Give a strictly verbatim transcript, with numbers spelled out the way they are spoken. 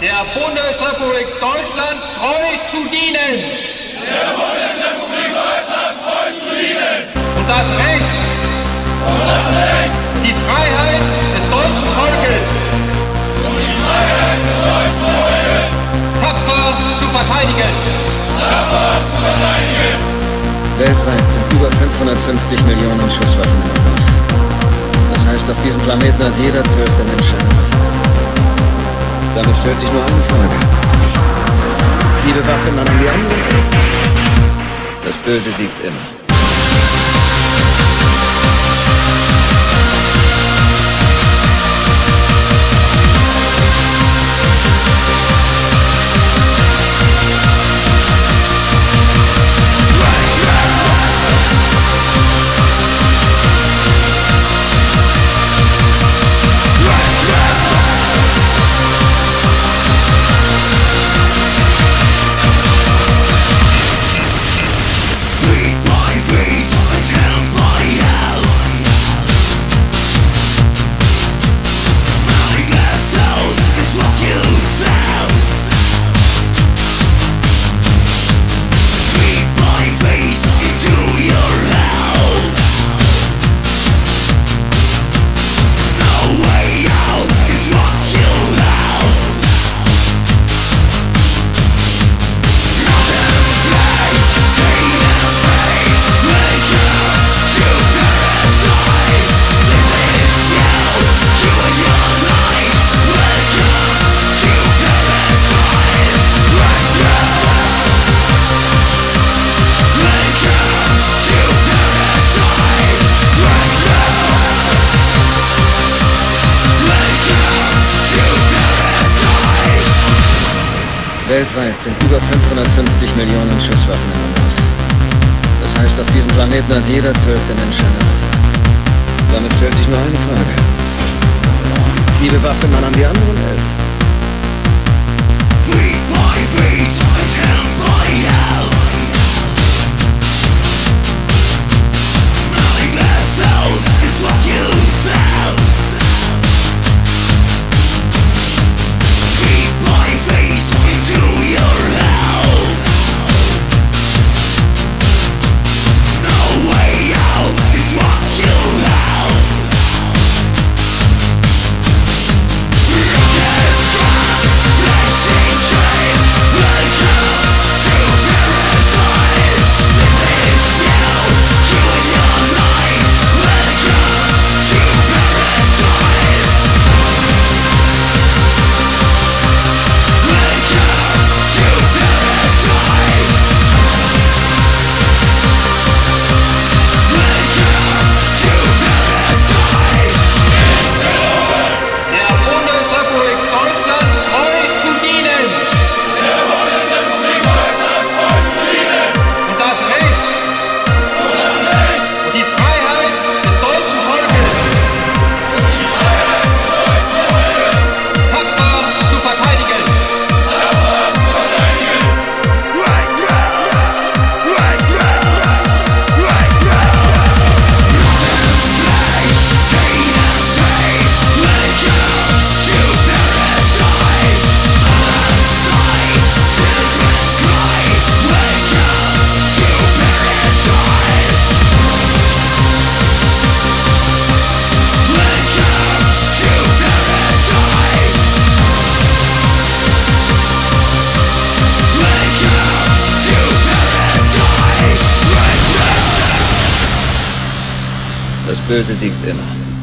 der Bundesrepublik Deutschland treu zu dienen. Der Bundesrepublik Deutschland treu zu dienen. Und das Recht. Und das Recht. Die Freiheit des deutschen Volkes. Und die Freiheit des deutschen Volkes. Tapfer zu verteidigen. Tapfer zu verteidigen. Weltweit sind über fünfhundertfünfzig Millionen Schusswaffen im Umlauf. Das heißt, auf diesem Planeten hat jeder zwölfte Mensch eine Waffe. Damit stellt sich nur eine Frage. Wie bewaffnet man an die anderen? Das Böse siegt immer. Weltweit sind über fünfhundertfünfzig Millionen Schusswaffen im Umlauf. Das heißt, auf diesem Planeten hat jeder zwölfte Mensch eine Waffe. Damit stellt sich nur eine Frage. Wie bewaffnet man an die anderen elf? Feet by feet and hand by hand. Nothing less else is what you sound. Feet by feet into your hell. No way out is what you have. Rocket straps, flashing chains. Welcome to paradise. This is you, you and your life. Welcome to paradise. Welcome to paradise. Welcome to paradise. Der Bundesrepublik Deutschland treu zu dienen. Der Bundesrepublik Deutschland treu zu dienen. Und das Recht. Und das Recht. Und die Freiheit des deutschen Volkes. Und die Freiheit des deutschen Volkes. Tapfer zu verteidigen. Tapfer zu verteidigen. Right now, right now, right now. Flash, pain and pain. Welcome to paradise. Last night, children cry. Welcome to paradise. Welcome to paradise. Welcome to paradise. Right now. Das Böse siegt immer.